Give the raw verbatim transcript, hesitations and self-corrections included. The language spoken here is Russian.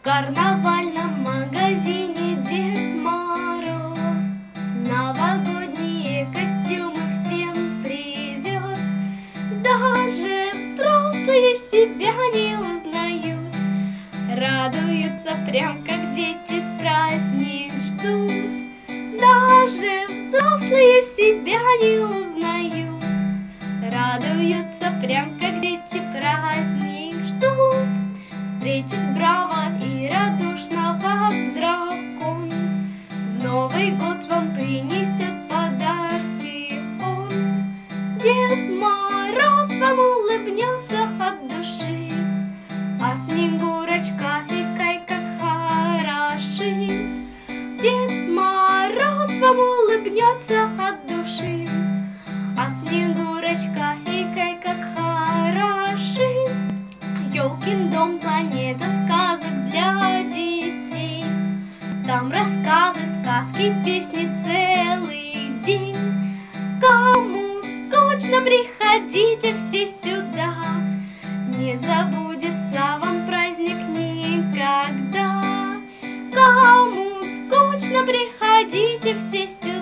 карнавальном магазине Дед Мороз новогодние костюмы всем привез. Даже взрослые себя не узнают, радуются прям как дети, праздник ждут. Даже взрослые себя не узнают, радуются прям как дети, праздник ждут. Встретит браво и радушно вас дракон, в Новый год вам принесет подарки он. Дед Мороз вам улыбнется от души, а Снегурочка и Кай как хороши. Дед Мороз вам улыбнется от души, а Снегурочка и Кай как хороши. Ёлкин дом — планета сказок для детей. Там рассказы, сказки, песни целый день. Кому скучно, приходите все сюда, не забудется вам праздник никогда. Кому скучно, приходите все сюда.